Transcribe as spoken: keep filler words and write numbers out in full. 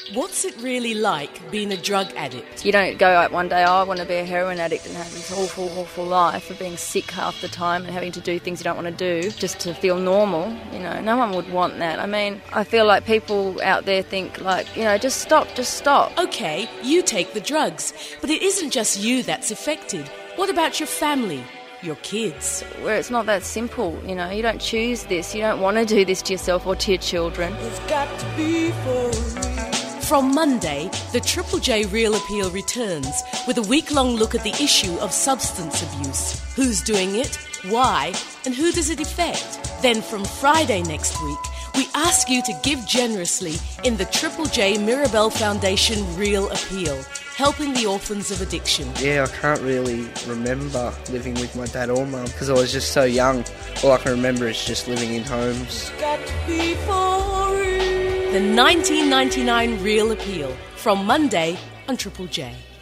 What's it really like being a drug addict? You don't go out one day, oh, I want to be a heroin addict and have this awful, awful life of being sick half the time and having to do things you don't want to do just to feel normal. You know, no one would want that. I mean, I feel like people out there think like, you know, just stop, just stop. Okay, you take the drugs, but it isn't just you that's affected. What about your family? Your kids? Where it's not that simple, you know, you don't choose this, you don't want to do this to yourself or to your children. It's got to be for real. From Monday, the Triple J Real Appeal returns with a week-long look at the issue of substance abuse. Who's doing it, why, and who does it affect? Then from Friday next week, we ask you to give generously in the Triple J Mirabelle Foundation Real Appeal, helping the orphans of addiction. Yeah, I can't really remember living with my dad or mum because I was just so young. All I can remember is just living in homes. Got to be for real. The nineteen ninety-nine Real Appeal, from Monday on Triple J.